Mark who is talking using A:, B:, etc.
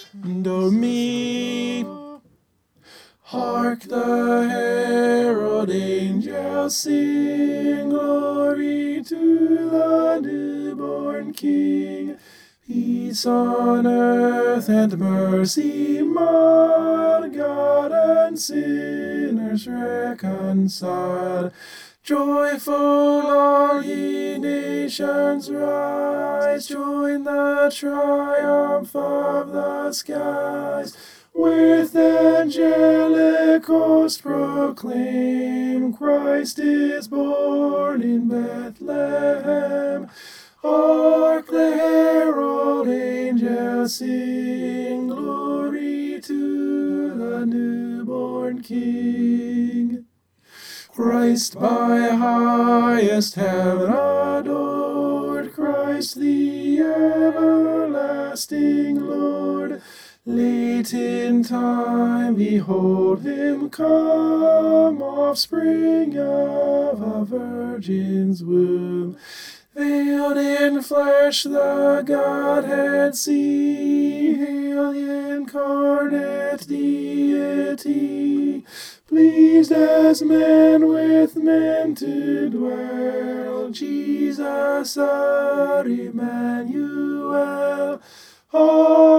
A: O me. Hark the herald angels sing, glory to the newborn King. Peace on earth and mercy mild, God and sinners reconciled. Joyful all ye nations rise, join the triumph of the skies. With angelic host proclaim, Christ is born in Bethlehem. Hark the herald angels sing, glory to the newborn King. Christ by highest heaven adored, Christ the everlasting Lord. Late in time, behold him come, offspring of a virgin's womb. Veiled in flesh the Godhead see, hail the incarnate deity. Pleased as men with men to dwell, Jesus our Emmanuel.